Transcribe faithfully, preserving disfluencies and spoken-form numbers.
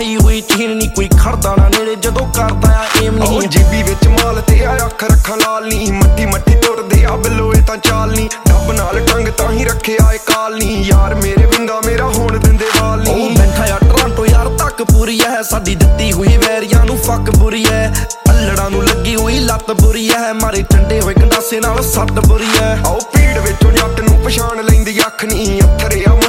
ਹੋਈ ਚੀਨ ਨੀ ਕੋਈ ਖੜਦਾ ਨਾ ਨੇੜੇ ਜਦੋਂ ਕਰਦਾ ਆ ਏਮ ਨਹੀਂ ਜੀਬੀ ਵਿੱਚ ਮਾਲ ਤੇ ਆ ਅੱਖ ਰੱਖਾਂ ਲਾਲ ਨੀ ਮੱਠੀ ਮੱਠੀ ਤੁਰਦੇ ਆ ਬਿੱਲੋਏ ਤਾਂ ਚਾਲ ਨੀ ਡੱਬ ਨਾਲ ਟੰਗ ਤਾਂ ਹੀ ਰੱਖਿਆ ਏ ਕਾਲ ਨੀ ਯਾਰ ਮੇਰੇ ਵਿੰਗਾ ਮੇਰਾ ਹੋਣ ਦਿੰਦੇ ਵਾਲ ਨੀ ਬੈਠਾ ਆ ਟੋਰਾਂਟੋ ਯਾਰ ਤੱਕ ਪੂਰੀ ਐ ਸਾਡੀ ਦਿੱਤੀ ਹੋਈ ਵੈਰੀਆਂ ਨੂੰ ਫੱਕ ਬੁਰੀ ਐ ਪੱਲੜਾਂ ਨੂੰ ਲੱਗੀ ਹੋਈ ਲੱਤ ਬੁਰੀ ਐ ਮਾਰੇ ਠੰਡੇ ਹੋਏ ਗੰਡਾਸੇ ਨਾਲ ਸੱਟ ਬੁਰੀ ਐ ਆਓ ਭੀੜ ਵਿੱਚੋਂ ਜੱਟ ਨੂੰ ਪਛਾਣ ਲੈਂਦੀ ਅੱਖ ਨੀ ਅੱਥਰੇ ਆ